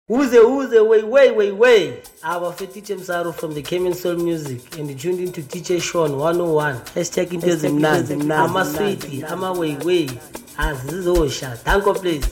Way. Our teacher Msaru from the Cayman Soul Music, and you tuned into DJ Sean 101. Hashtag into Zimnazi. I'm a sweetie, I'm a way. Azizosha. Thank you, please.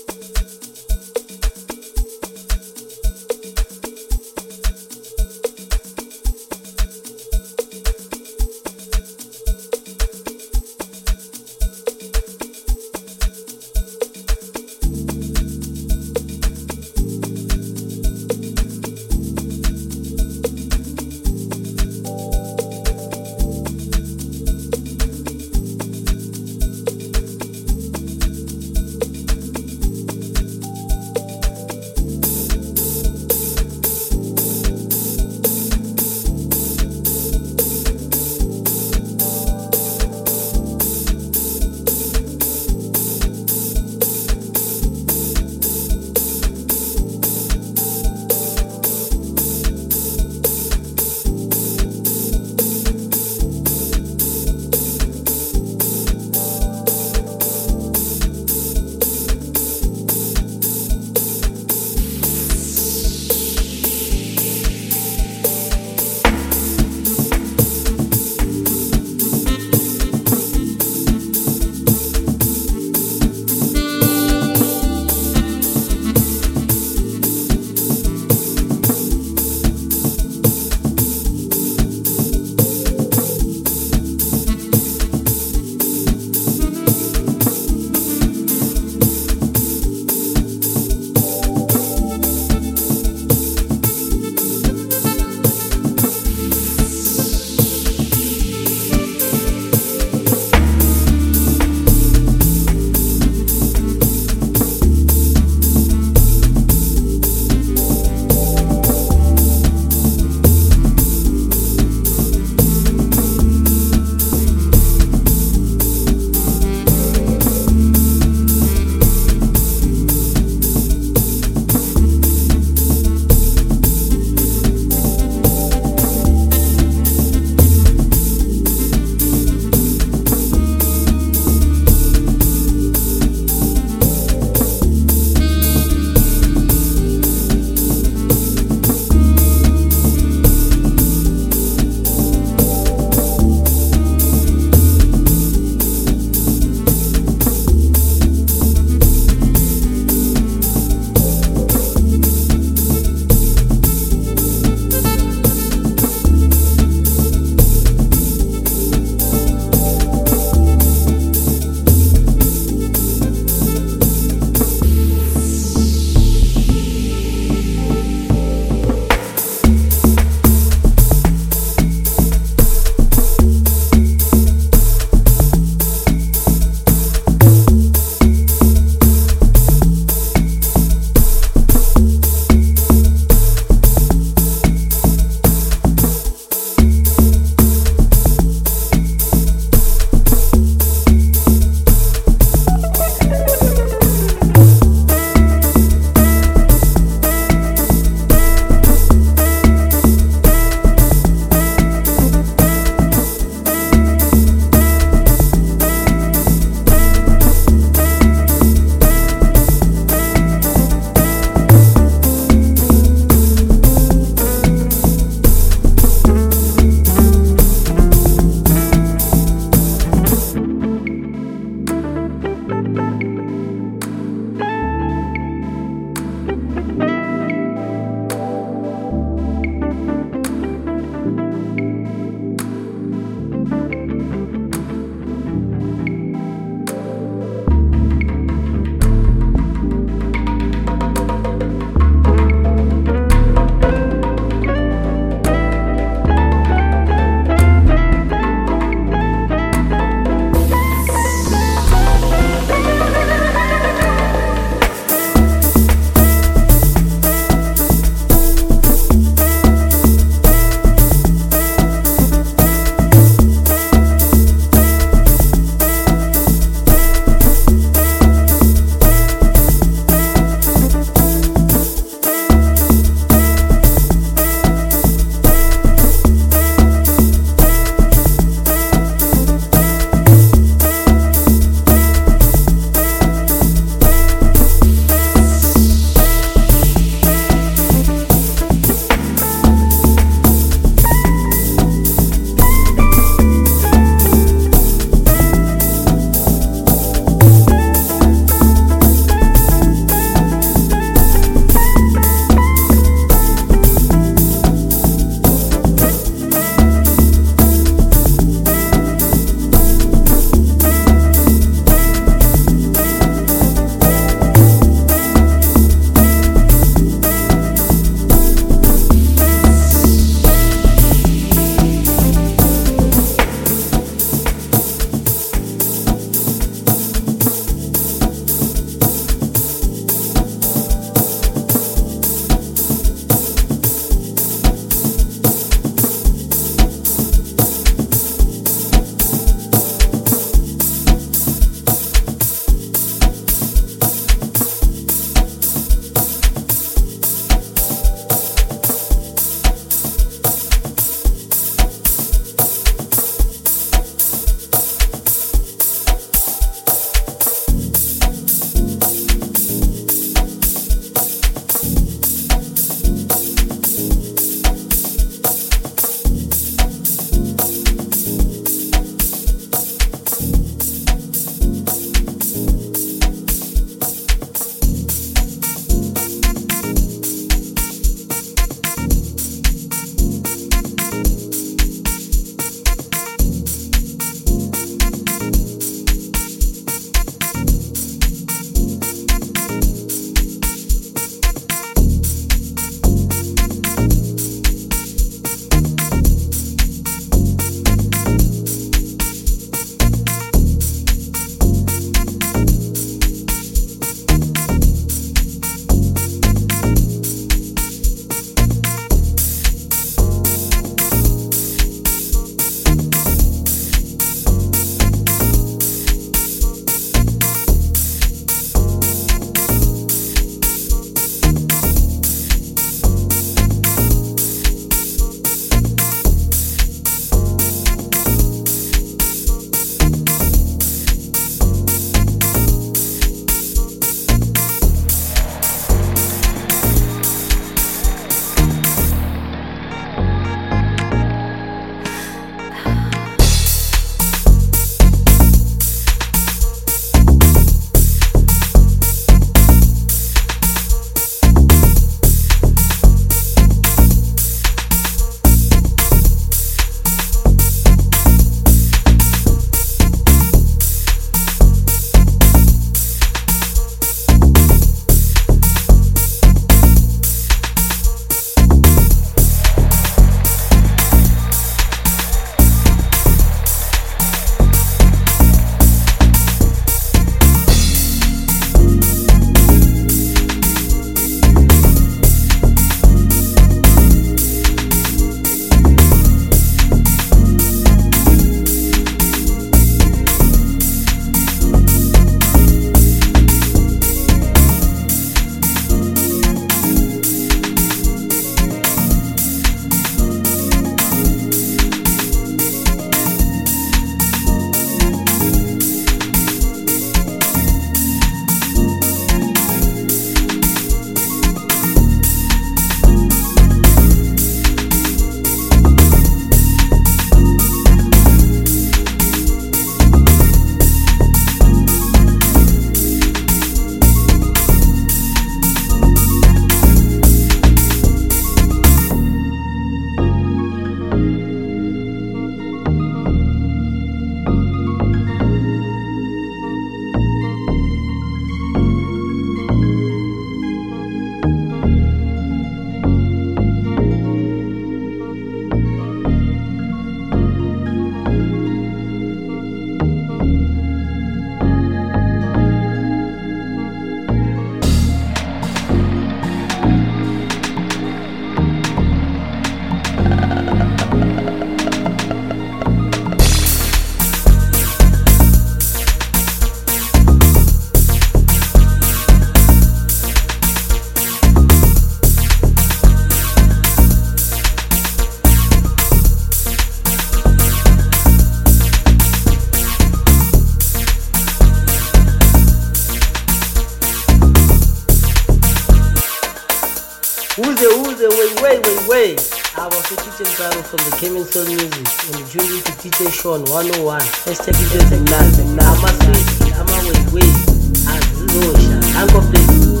Hey, I was a teacher Msaru from the Cayman Soul Music and you tuned into DJ Sean 101. Hashtag intezimnandi. Amaswiti, amaway, azizosha. Thank you.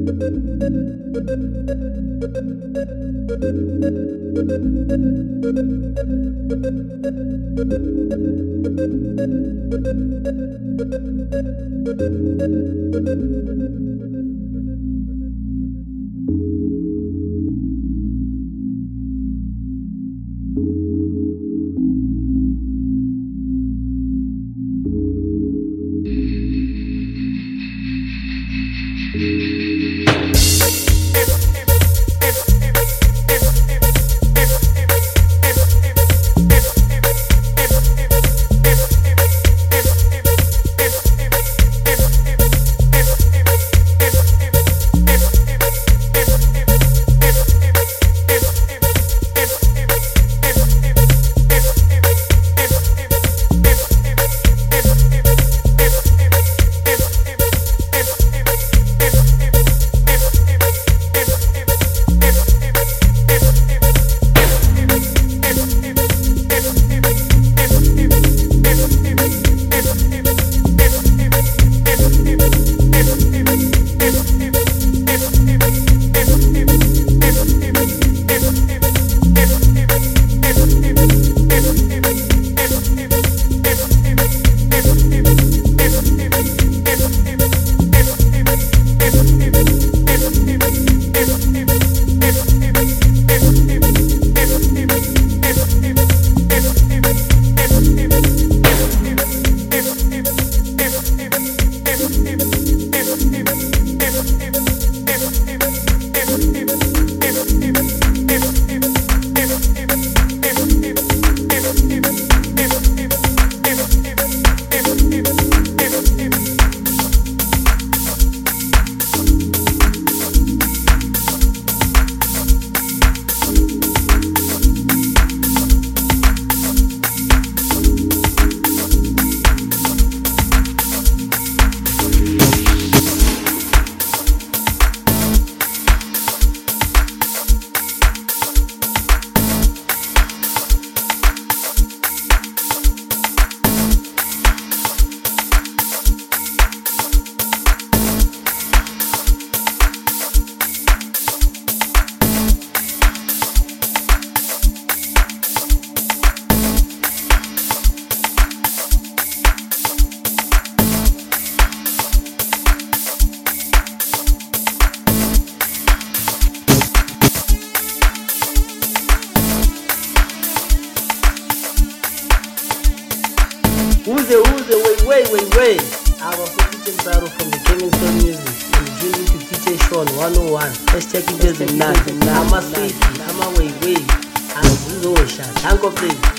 Way. I was a teacher Zaro from the Kevin Soul Music and joining to teacher Sean 101. Hashtag it as a nut. I'm a sweetie, I'm a way. I'm a Zosha. Thank you, please.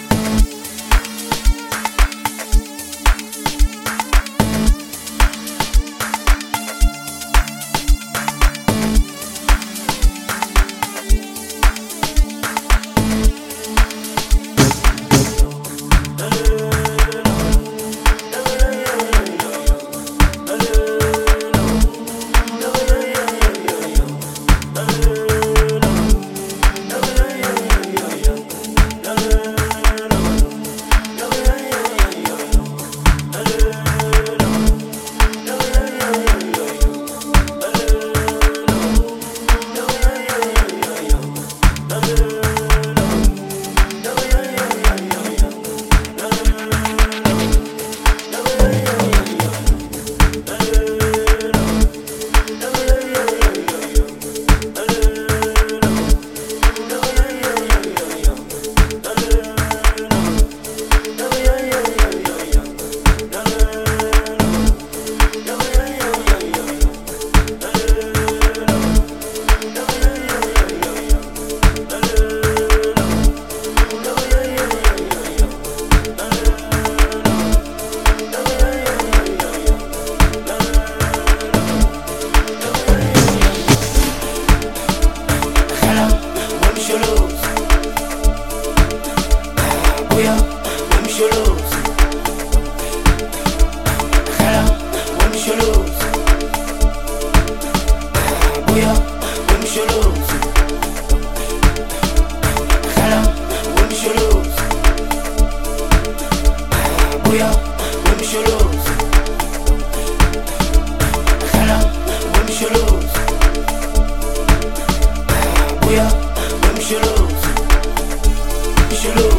uya wemsholozi Msholozi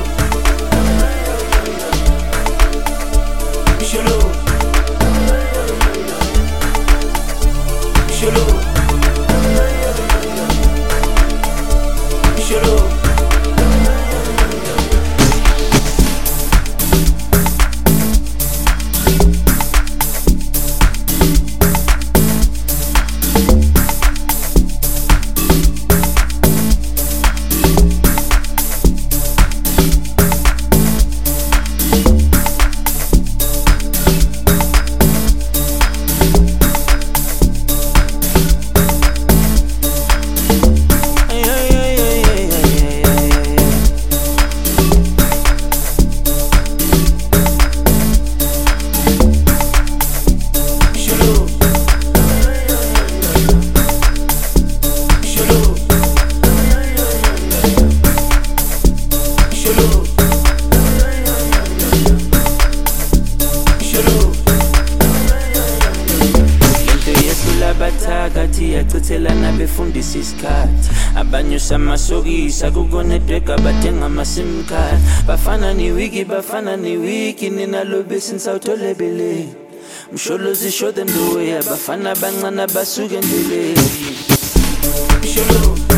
Msholozi Msholozi Msholozi Thelana befundisa isikhathi abanyusa amasokisi akukonedweka bathenga ama-sim card bafana ni-wiki nina lo besintsawutholebele Msholozi show them the way abafana abancane abasuke endleleni Msholozi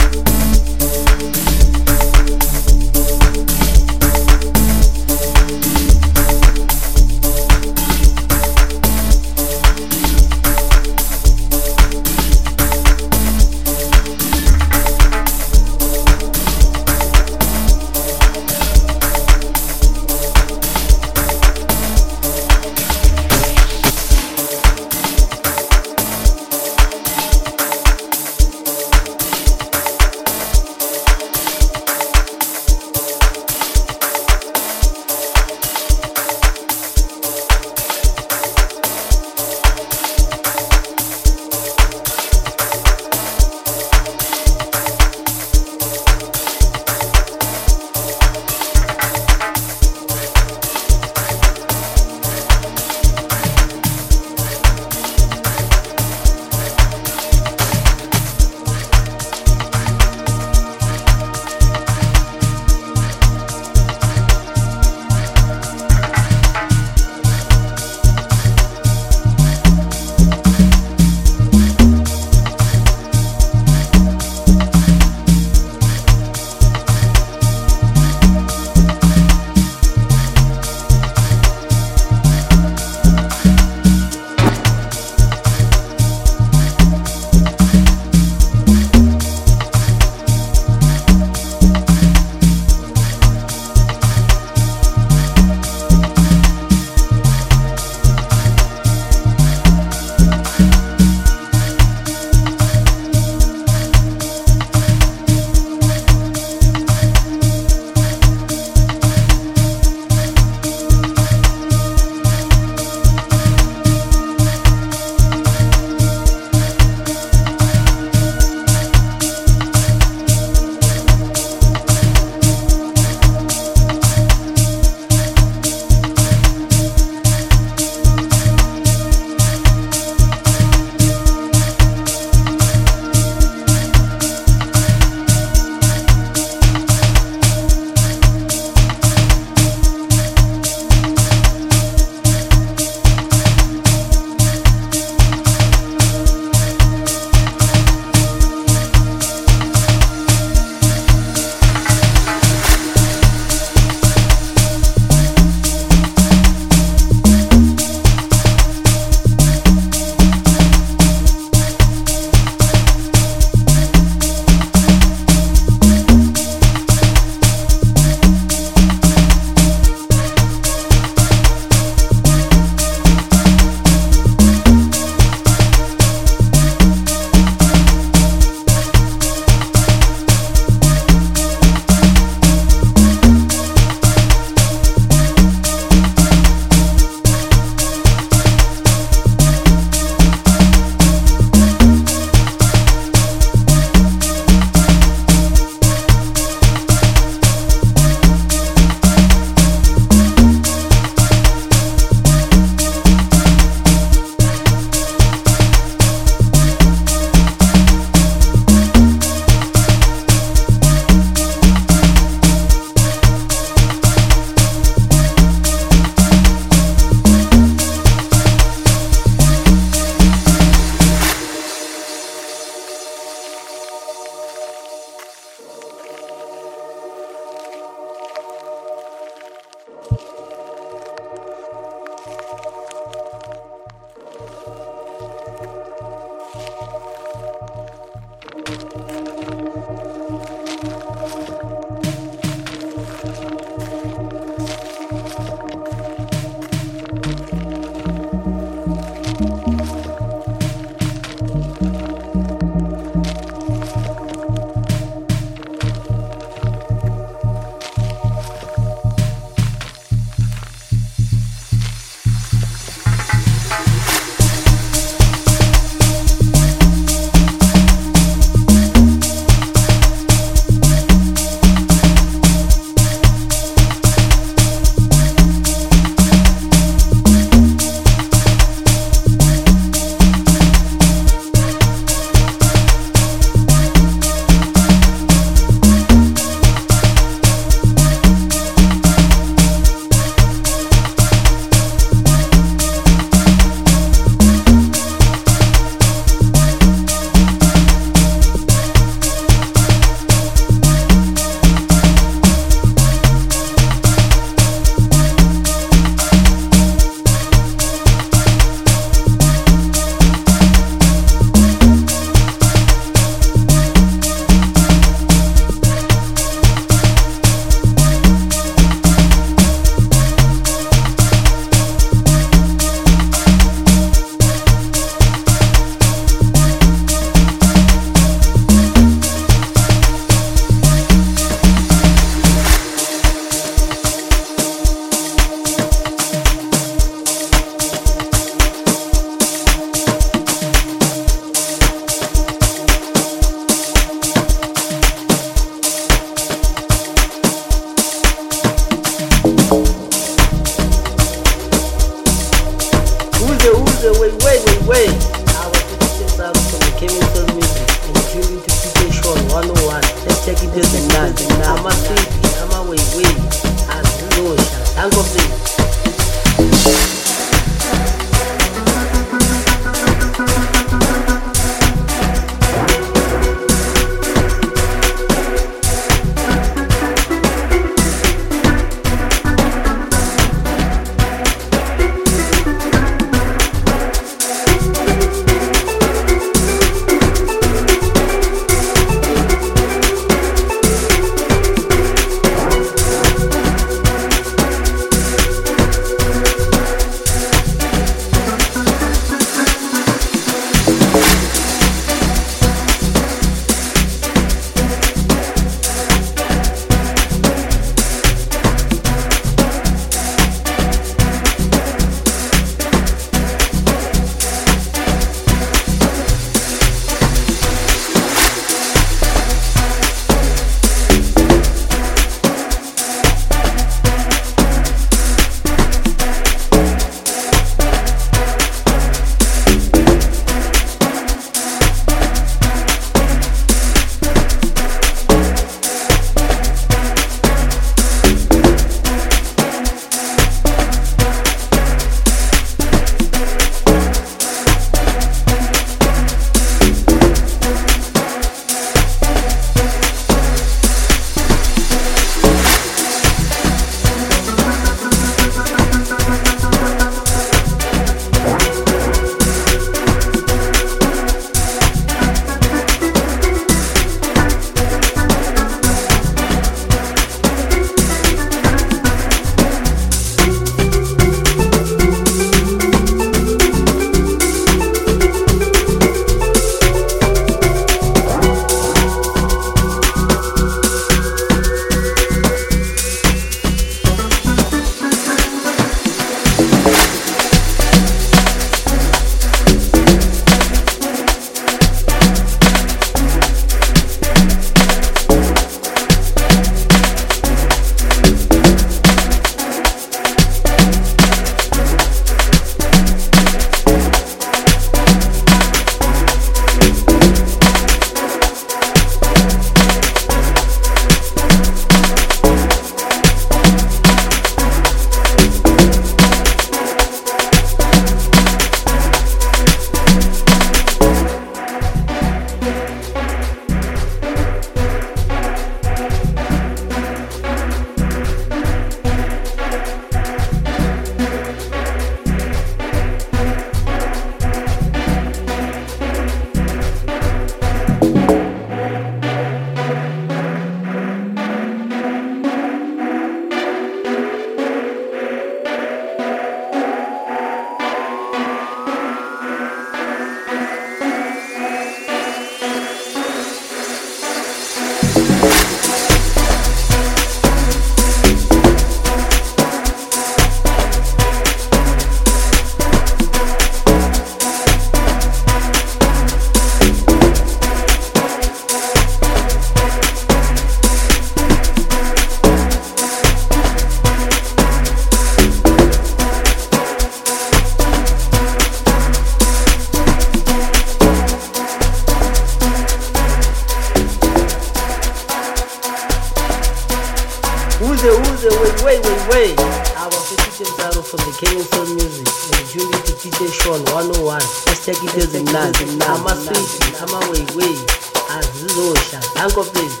Way. Our DJ Mzaro from the Kenyan Soul Music and Julie to DJ Sean 101. Hashtag it as Ama Sweetie, Ama Way. Azizosha. Danko please.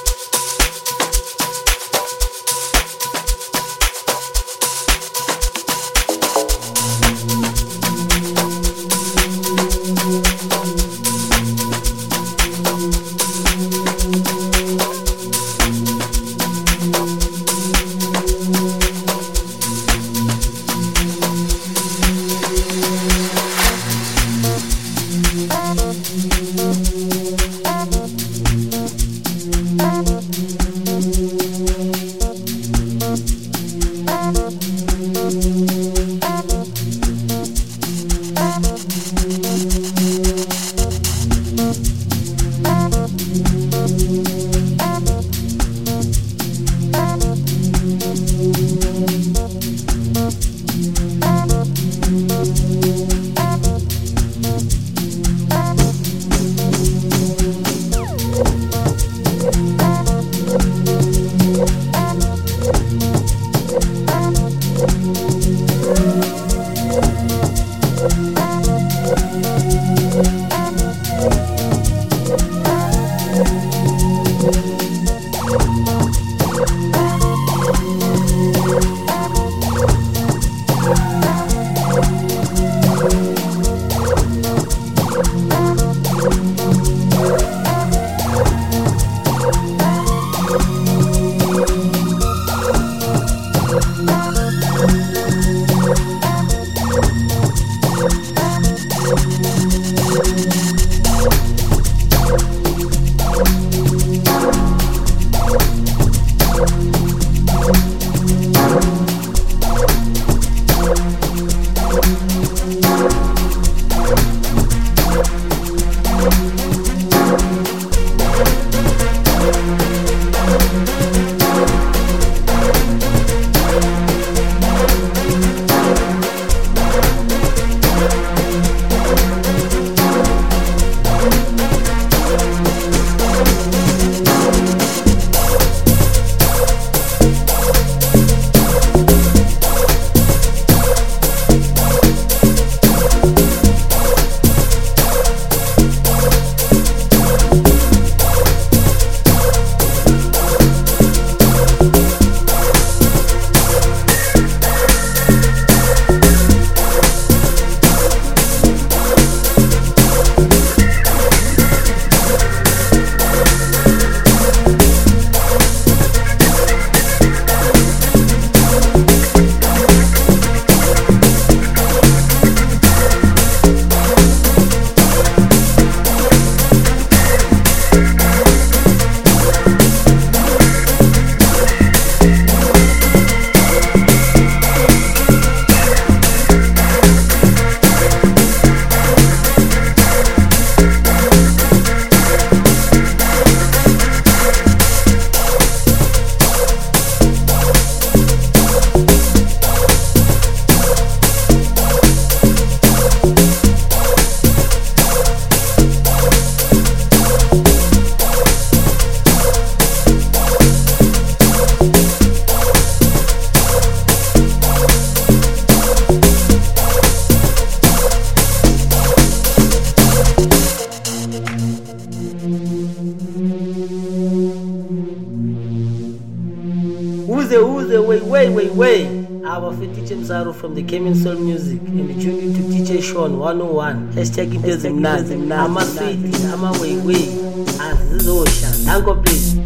Way. Our DJ Mzaro from the Kenyan Soul Music and tuned into DJ Sean 101. Hashtag it as Ama Sweetie, Ama Way. Azizosha. Danko please.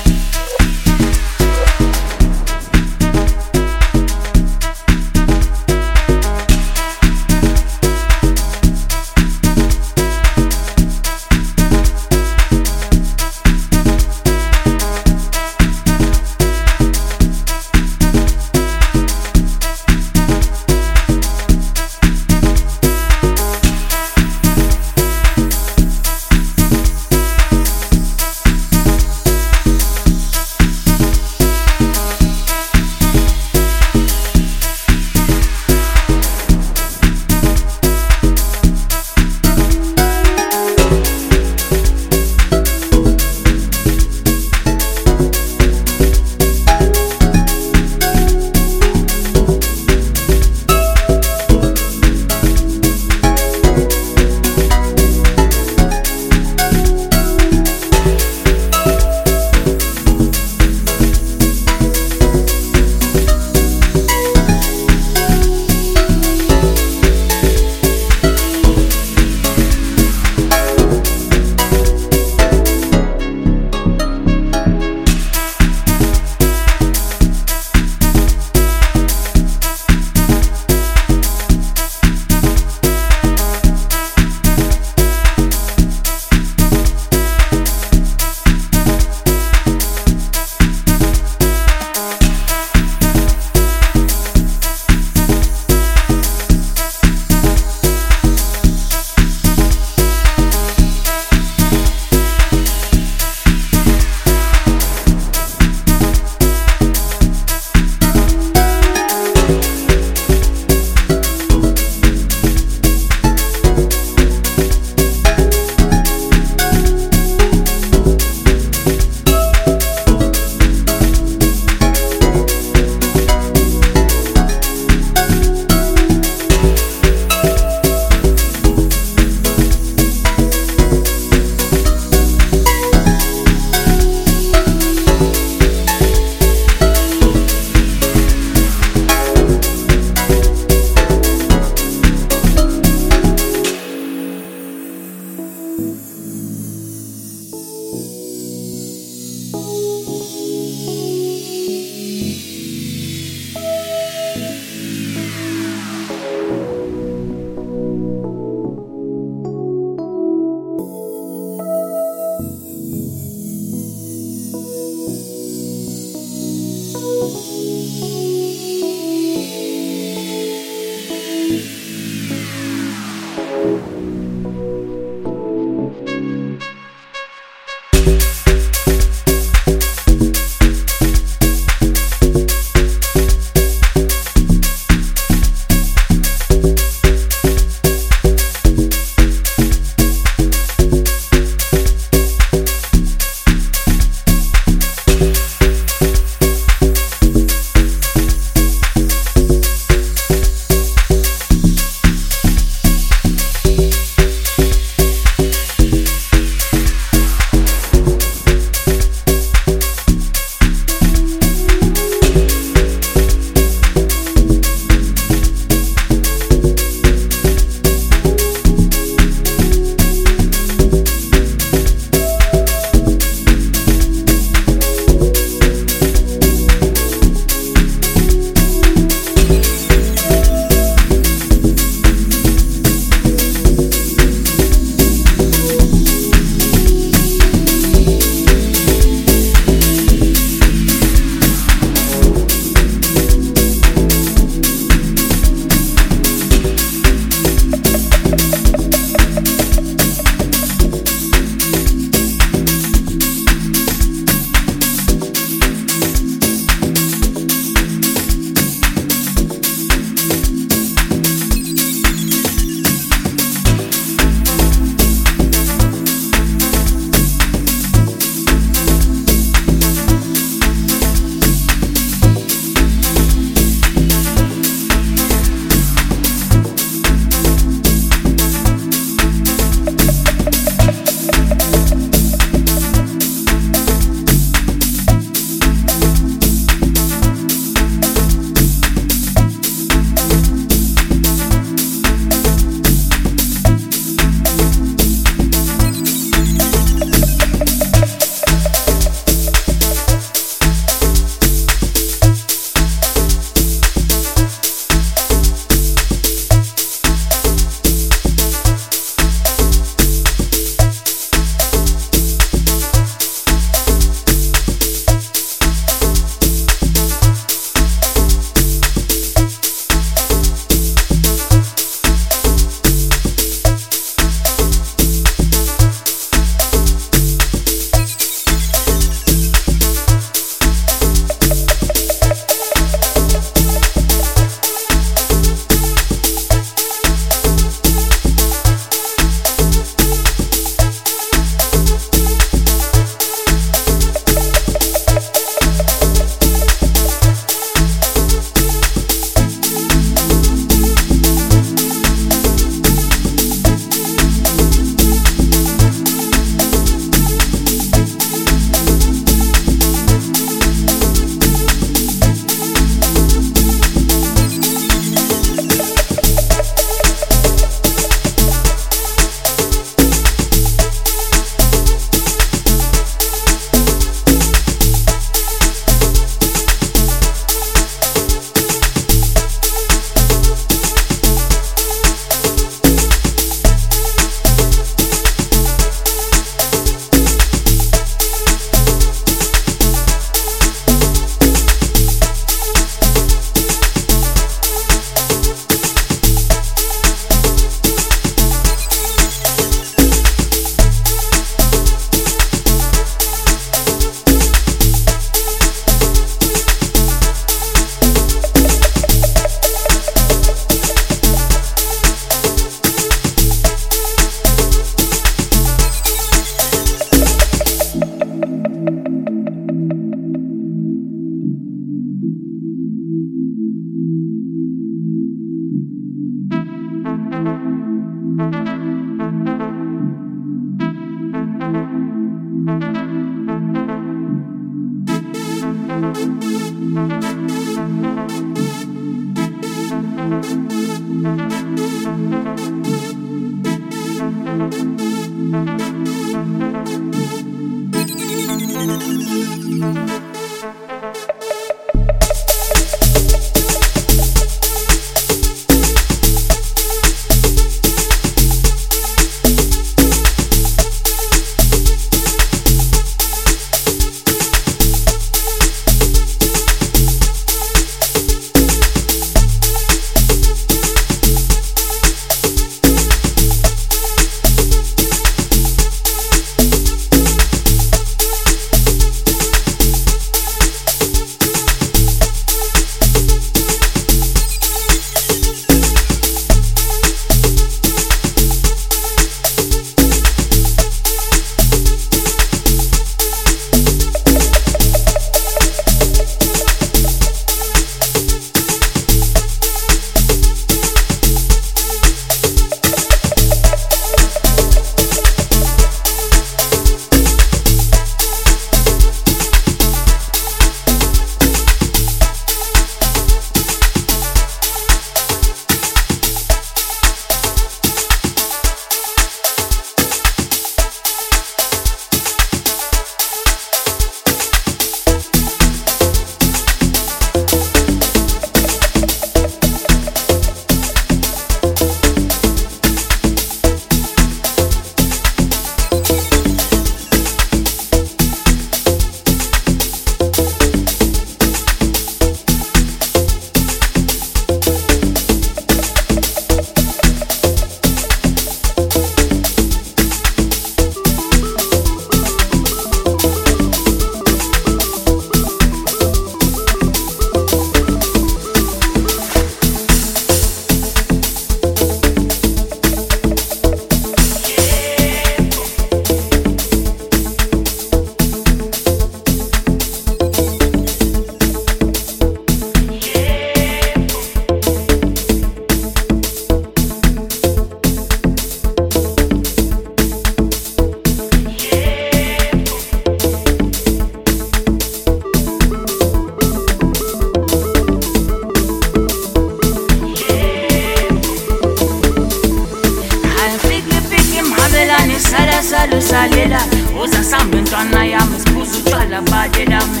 mhabelane sala salo salela uzasamba ntwana yami sibuza utshwala badela me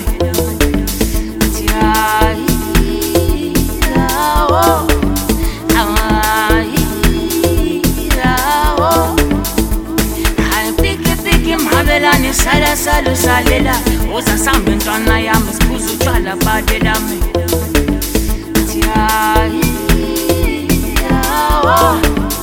hayi lawo mhabelane sala salo salela uzasamba ntwana yami sibuza utshwala badela me hayi lawo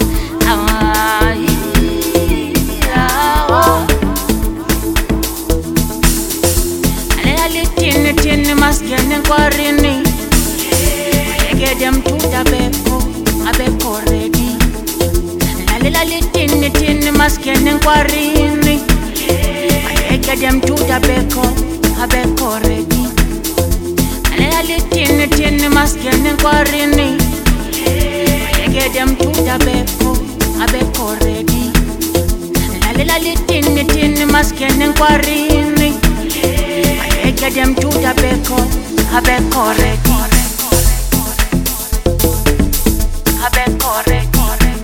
Tini maskene kwarini Legede mtuta beko Abeko ready Lalila tini maskene kwarini Legede mtuta beko Abeko ready Lalila tini maskene kwarini Legede mtuta beko Abeko ready Lalila tini maskene kwarini Get them to the beko, a beko ready. A beko ready.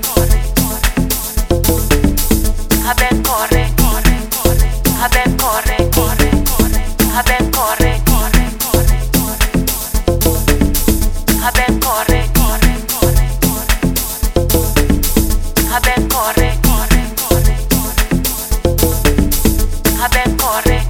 A beko ready. A beko ready. A beko ready. A beko ready. A beko ready. A beko ready.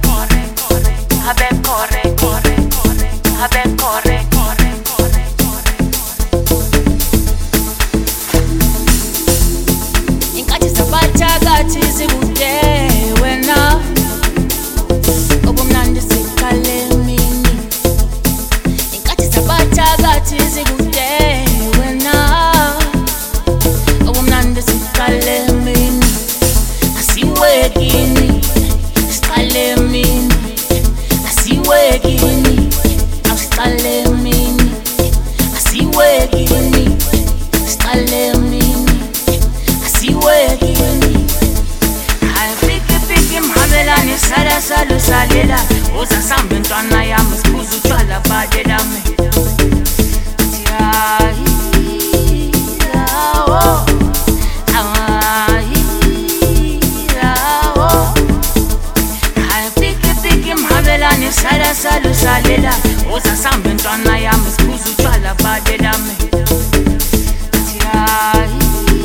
Inkathi zabathakathi zikude wena obumnandi siqale emini Inkathi zabathakathi zikude wena obumnandi siqale emini asiwekini siqale emini Asiwekini, asiqale emini Asiwekini, siqale emini Asiwekini Hayi fiki mhabelane sala salo salela uzasamba ntwana yami sibuza utshwala badela me hayi lawo mhabelane sala salo salela uzasamba ntwana yami sibuza utshwala badela me hayi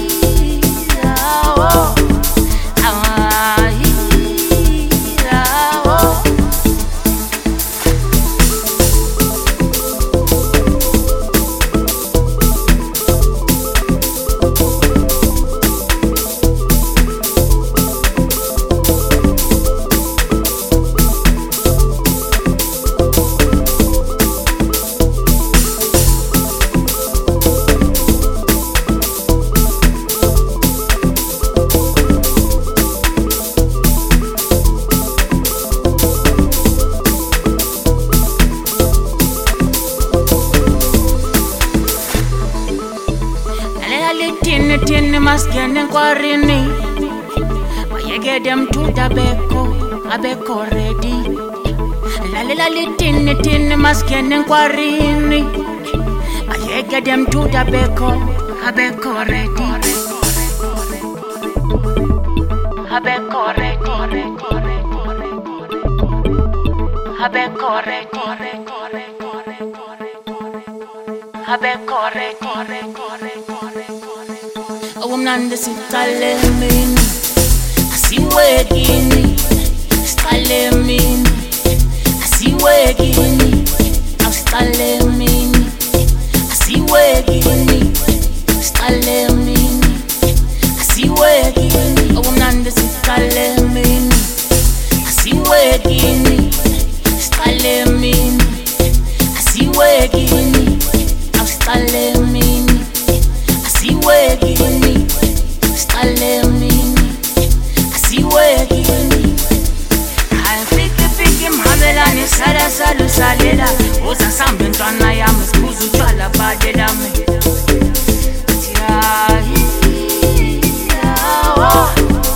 lawo Tini maskene kwarini Bayegede mtuta beko Abeko ready Lalila tini maskene kwarini Bayegede mtuta beko Abeko ready Abeko ready Abeko ready Abeko ready Obumnandi siqale emini Asiwekini siqale emini Asiwekini siqale emini Asiwekini siqale emini Asiwekini Obumnandi siqale emini Asiwekini siqale emini Asiwekini siqale emini Asiwekini siqale emini Asiwekini Hayi fiki mhabelane sala salo salela uzasamba ntwana yami sibuza utshwala badela me hayi lawo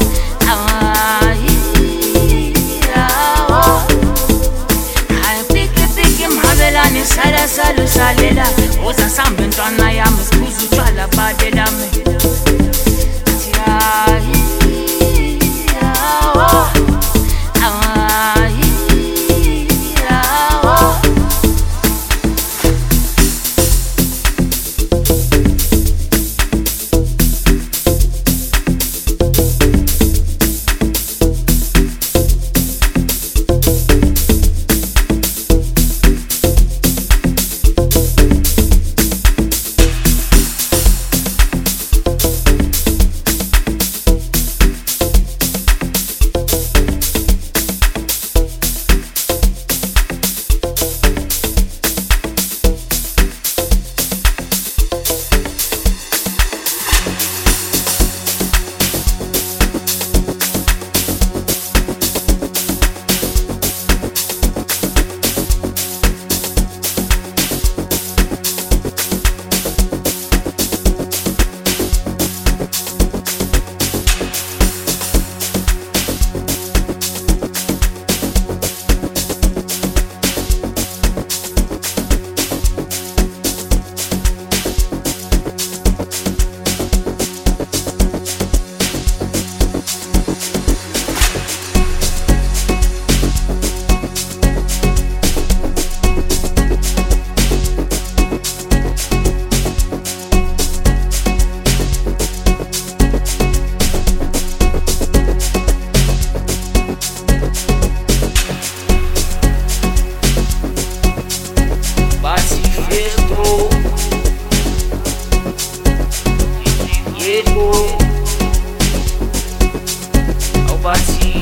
Hayi fiki mhabelane sala salo salela uzasamba ntwana yami sibuza utshwala badela me hayi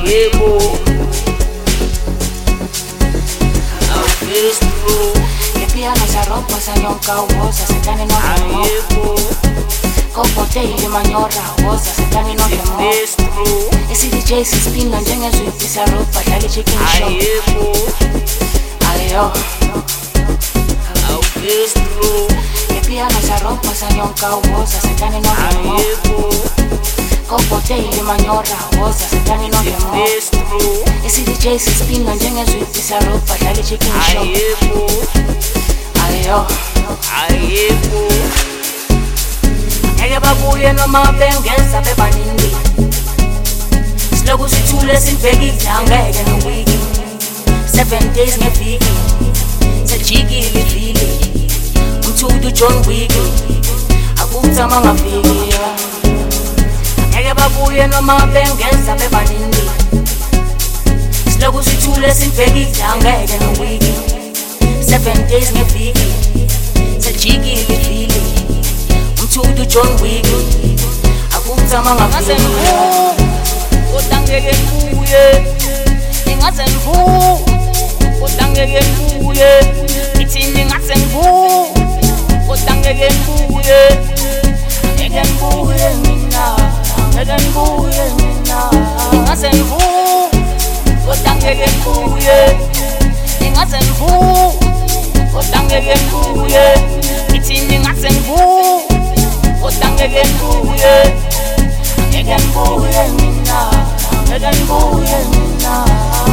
ayebo awufist bro Piano sa ropa sa nyonka wosa sa tani no mo ayebo Kopo daily manyora wosa sa tani no mo awufist bro Esi DJ sispina njengezwiti sa ropa dali chicken show ayebo Ayo awufist bro Piano sa ropa sa nyonka wosa sa tani no mo ayebo Kopo daily manyora wosa sa tani no mo awufist bro Esi DJ sispina njengezwiti sa ropa dali chicken show ayebo Ayo ayebo Ngeke babuye noma bengeza bebaningi Siloku sithule sibhekile angeke nowiki 7 days ngeviki sajikile vile umthudu John Wick akuthama ngafiki Ngeke babuye noma bengeza bebaningi Siloku sithule sibhekile angeke nowiki 7 days ngeviki sajikile vile umthudu John Wick akuthama ngafiki Kodangeke ngibuye ingaze ngivu Kodangeke ngibuye ithini ngaze ngivu Kodangeke ngibuye ngeke ngibuye mina ngeke ngibuye mina ingaze ngivu Kodangeke ngibuye ingaze ngivu Kodangeke ngibuye ithini ngaze ngivu Kodangeke ngibuye ngeke ngibuye mina ngeke ngibuye mina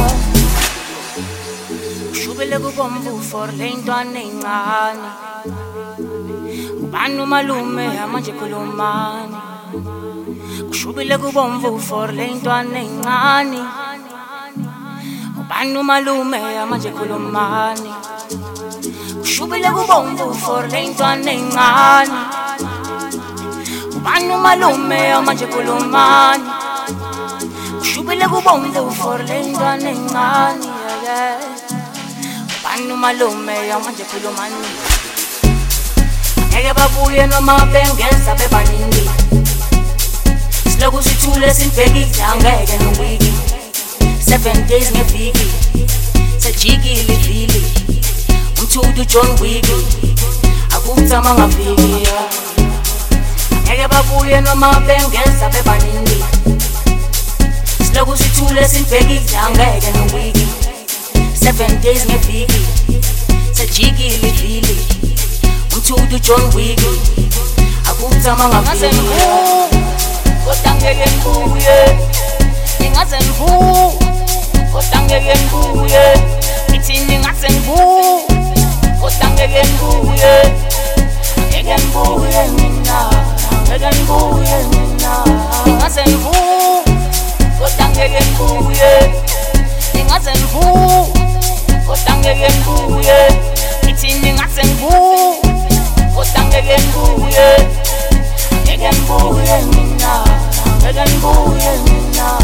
Ushubele kubomvu for le ntwana encane Ubani umalume manje khulumani Ushubele kubomvu for le ntwana encane Ubani umalume manje khulumani Ushubele kubomvu for le ntwana encane Ubani umalume manje khulumani Ushubele kubomvu for le ntwana encane Ubani umalume manje khulumani Ngeke babuye noma bengeza bebaningi Siloku sithule sibhekile angeke nowiki 7 days ngeviki sajikile vile umthudu John Wick akuthama ngafiki Ngeke babuye noma bengeza bebaningi Siloku sithule sibhekile angeke nowiki 7 days ngeviki sajikile vile umthudu John Wick akuthama ngafiki Kodangeke ngibuye ingaze ngivu Kodangeke ngibuye ithini ngaze ngivu Kodangeke ngibuye ngeke ngibuye mina ngeke ngibuye mina ingaze ngivu Kodangeke ngibuye ingaze ngivu Kodangeke ngibuye ithini ngaze ngivu Kodangeke ngibuye ngeke ngibuye mina ngeke ngibuye mina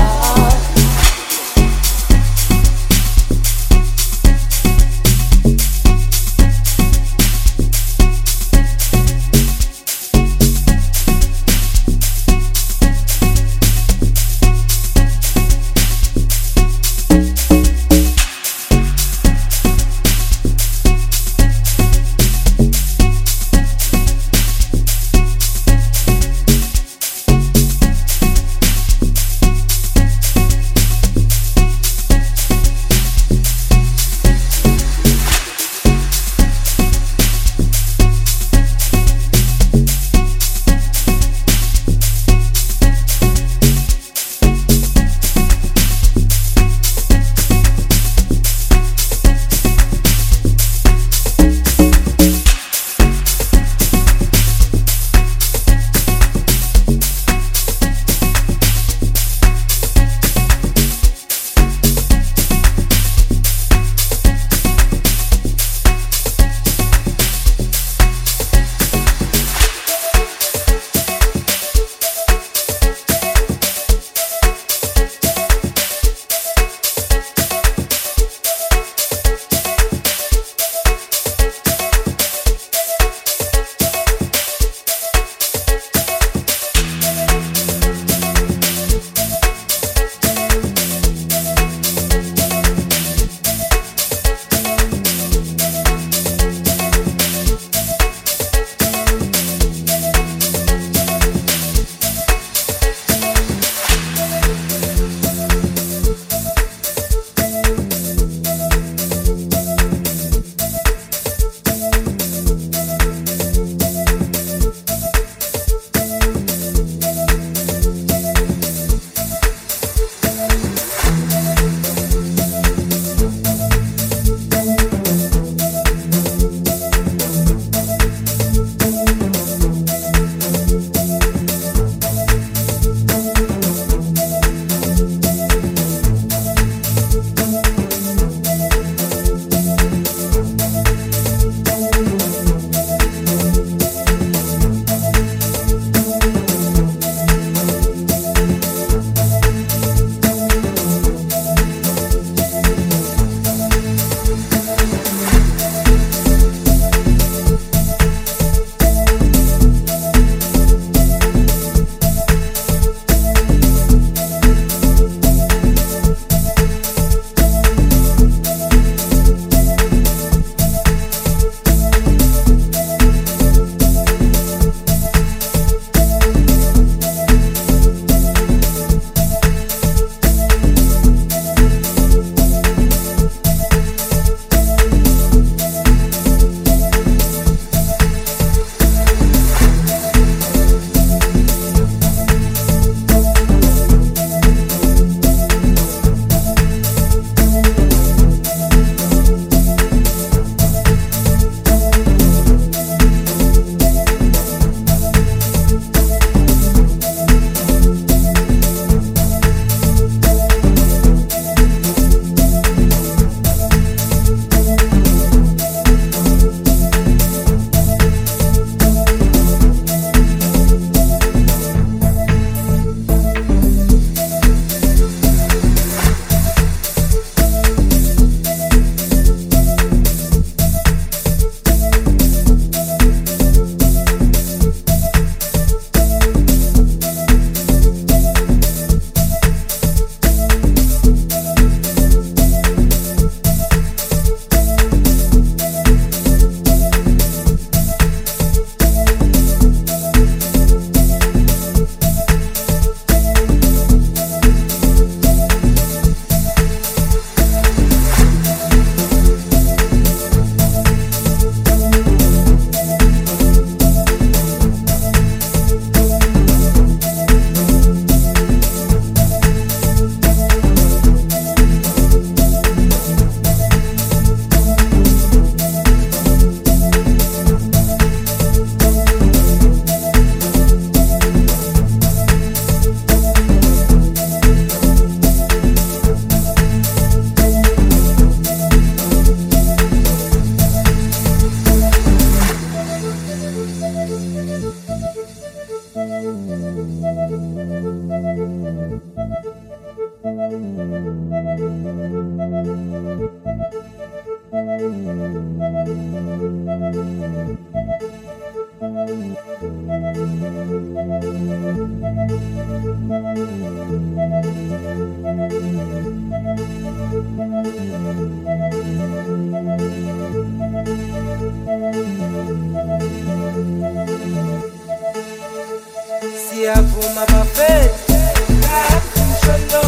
Siyavuma bafethu lapho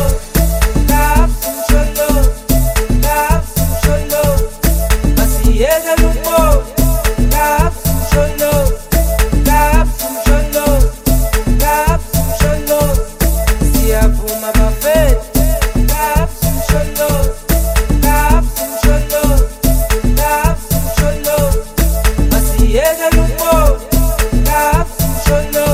msholo masiyeke lumbo lapho msholo siyavuma bafethu lapho msholo masiyeke lumbo lapho msholo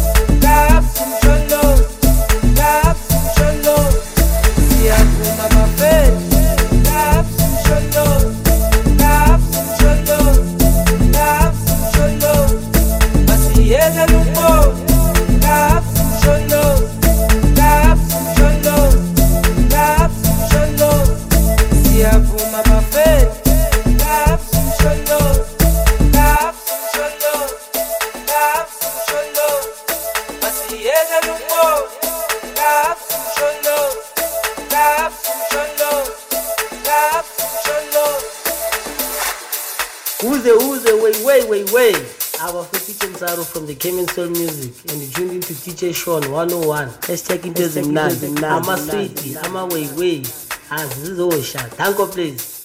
Way. Our DJ Msaru from the Cayman Soul Music and you tuned into DJ Sean 101. Hashtag into the Mnandi. Ama sweetie, ama way. Azizosha. Thank you, please.